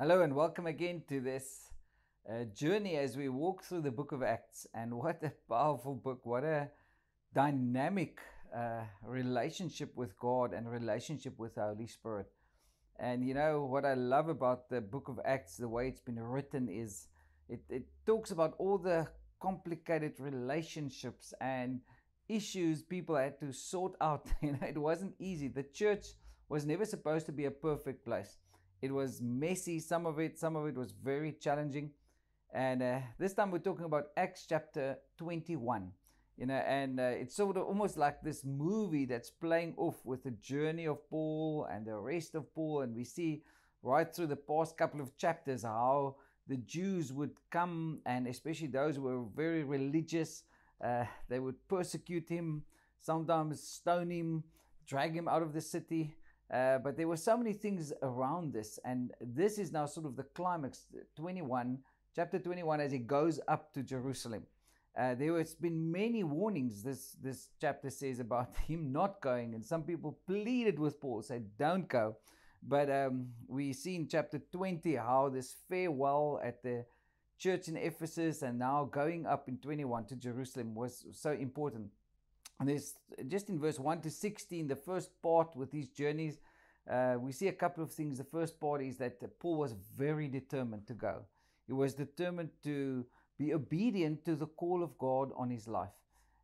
Hello and welcome again to this journey as we walk through the book of Acts. And what a powerful book, what a dynamic relationship with God and relationship with the Holy Spirit. And you know what I love about the book of Acts, the way it's been written, is it talks about all the complicated relationships and issues people had to sort out. It wasn't easy. The church was never supposed to be a perfect place. It was messy, some of it was very challenging. And this time we're talking about Acts chapter 21. And it's sort of almost like this movie that's playing off with the journey of Paul and the rest of Paul. And we see right through the past couple of chapters how the Jews would come, and especially those who were very religious, they would persecute him, sometimes stone him, drag him out of the city. But there were so many things around this, and this is now sort of the climax, chapter 21, as he goes up to Jerusalem. There has been many warnings, this chapter says, about him not going, and some people pleaded with Paul, said, don't go. But we see in chapter 20 how this farewell at the church in Ephesus and now going up in 21 to Jerusalem was so important. And there's just in verse 1 to 16, the first part with these journeys, we see a couple of things. The first part is that Paul was very determined to go. He was determined to be obedient to the call of God on his life.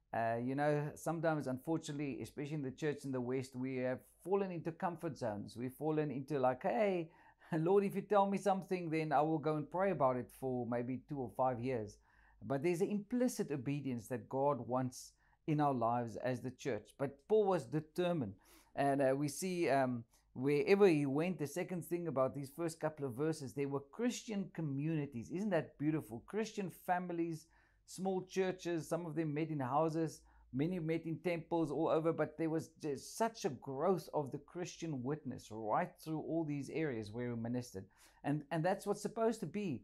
Sometimes, unfortunately, especially in the church in the West, we have fallen into comfort zones. We've fallen into like, hey, Lord, if you tell me something, then I will go and pray about it for maybe 2 or 5 years. But there's an implicit obedience that God wants in our lives as the church. But Paul was determined. And we see wherever he went, the second thing about these first couple of verses, there were Christian communities. Isn't that beautiful? Christian families, small churches, some of them met in houses, many met in temples all over, but there was just such a growth of the Christian witness right through all these areas where we ministered. And that's what's supposed to be.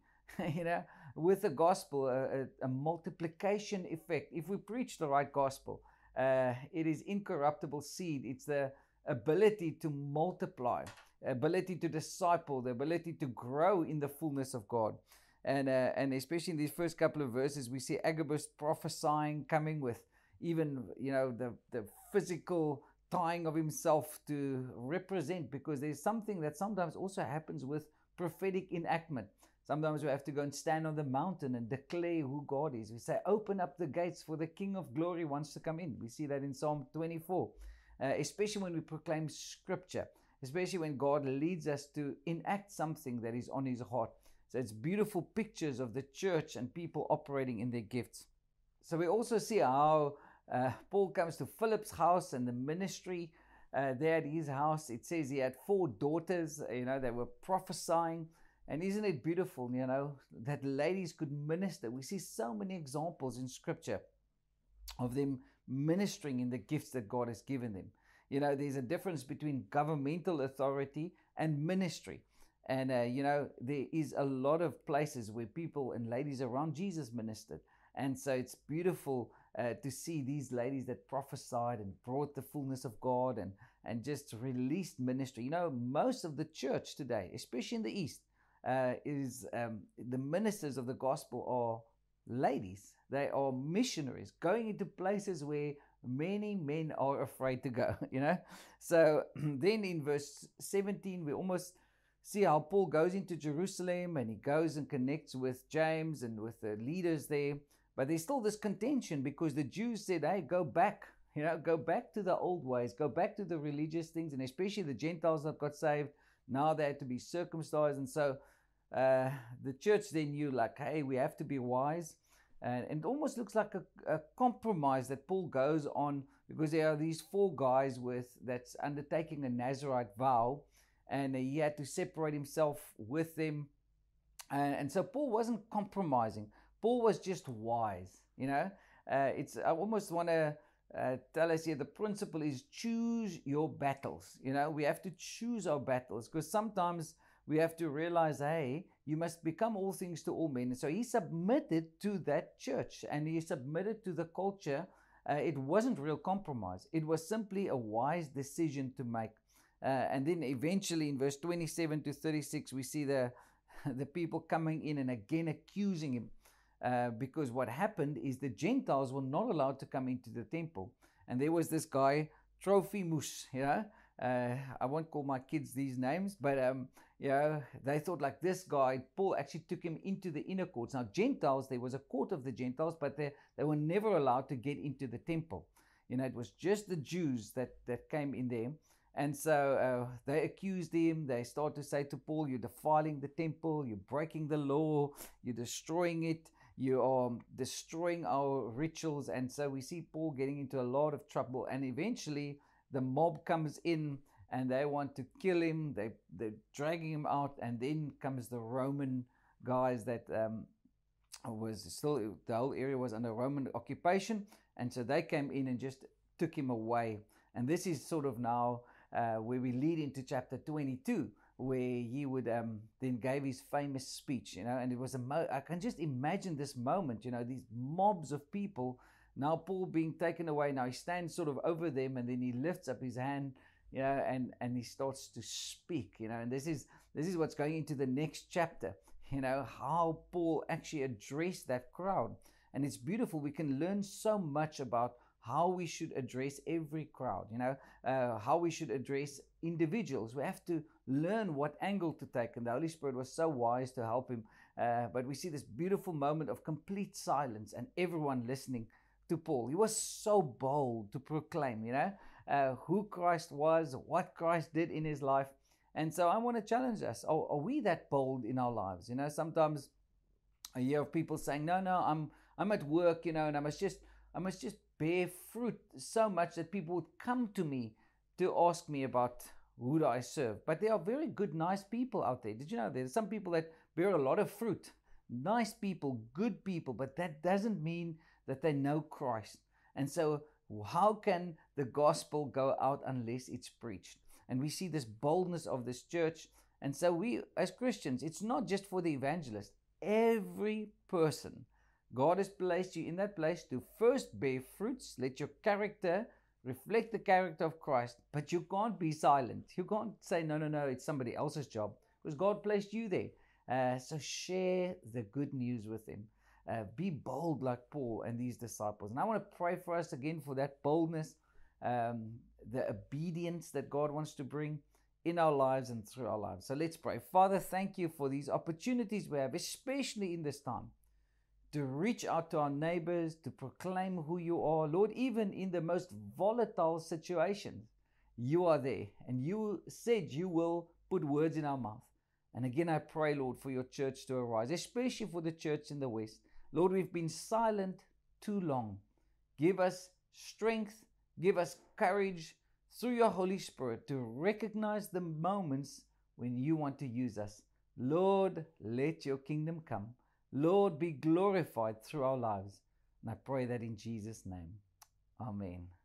With the gospel, a multiplication effect. If we preach the right gospel, it is incorruptible seed. It's the ability to multiply, ability to disciple, the ability to grow in the fullness of God. And especially in these first couple of verses, we see Agabus prophesying, coming with even, the physical tying of himself to represent, because there's something that sometimes also happens with prophetic enactment. Sometimes we have to go and stand on the mountain and declare who God is. We say, open up the gates, for the King of glory wants to come in. We see that in Psalm 24, especially when we proclaim scripture, especially when God leads us to enact something that is on his heart. So it's beautiful pictures of the church and people operating in their gifts. So we also see how Paul comes to Philip's house and the ministry there at his house. It says he had 4 daughters, they were prophesying. And isn't it beautiful, that ladies could minister? We see so many examples in scripture of them ministering in the gifts that God has given them. There's a difference between governmental authority and ministry. And, there is a lot of places where people and ladies around Jesus ministered. And so it's beautiful to see these ladies that prophesied and brought the fullness of God and just released ministry. Most of the church today, especially in the East, the ministers of the gospel are ladies. They are missionaries going into places where many men are afraid to go, So then in verse 17, we almost see how Paul goes into Jerusalem and he goes and connects with James and with the leaders there. But there's still this contention because the Jews said, hey, go back, go back to the old ways, go back to the religious things, and especially the Gentiles that got saved. Now they had to be circumcised. And so the church then knew, like, hey, we have to be wise. And it almost looks like a compromise that Paul goes on, because there are these 4 guys that's undertaking a Nazirite vow, and he had to separate himself with them. And so Paul wasn't compromising. Paul was just wise. I almost want to tell us here, the principle is choose your battles. We have to choose our battles, because sometimes we have to realize, hey, you must become all things to all men. And so he submitted to that church and he submitted to the culture. It wasn't real compromise. It was simply a wise decision to make. And then eventually in verse 27 to 36, we see the the people coming in and again accusing him. Because what happened is the Gentiles were not allowed to come into the temple. And there was this guy, Trophimus, I won't call my kids these names, but they thought like this guy, Paul actually took him into the inner courts. Now, Gentiles, there was a court of the Gentiles, but they were never allowed to get into the temple. It was just the Jews that came in there. And so they accused him. They started to say to Paul, you're defiling the temple, you're breaking the law, you're destroying it, you are destroying our rituals. And so we see Paul getting into a lot of trouble. And eventually the mob comes in and they want to kill him. They're dragging him out. And then comes the Roman guys that was still, the whole area was under Roman occupation. And so they came in and just took him away. And this is sort of now where we lead into chapter 22, where he would then gave his famous speech, and it was I can just imagine this moment, these mobs of people, now Paul being taken away. Now he stands sort of over them, and then he lifts up his hand, and he starts to speak, and this is what's going into the next chapter, how Paul actually addressed that crowd. And it's beautiful. We can learn so much about how we should address every crowd, how we should address individuals. We have to learn what angle to take, and the Holy Spirit was so wise to help him. But we see this beautiful moment of complete silence and everyone listening to Paul. He was so bold to proclaim, who Christ was, what Christ did in his life. And so I want to challenge us. Are we that bold in our lives? Sometimes I hear of people saying, no, I'm at work, and I must just bear fruit so much that people would come to me to ask me about who do I serve. But there are very good, nice people out there. Did you know there's some people that bear a lot of fruit? Nice people, good people, but that doesn't mean that they know Christ. And so how can the gospel go out unless it's preached? And we see this boldness of this church. And so we, as Christians, it's not just for the evangelist. Every person, God has placed you in that place to first bear fruits. Let your character reflect the character of Christ. But you can't be silent. You can't say, no, it's somebody else's job, because God placed you there. So share the good news with them. Be bold like Paul and these disciples. And I want to pray for us again for that boldness, the obedience that God wants to bring in our lives and through our lives. So let's pray. Father, thank you for these opportunities we have, especially in this time, to reach out to our neighbors, to proclaim who you are. Lord, even in the most volatile situations, you are there. And you said you will put words in our mouth. And again, I pray, Lord, for your church to arise, especially for the church in the West. Lord, we've been silent too long. Give us strength, give us courage through your Holy Spirit to recognize the moments when you want to use us. Lord, let your kingdom come. Lord, be glorified through our lives. And I pray that in Jesus' name. Amen.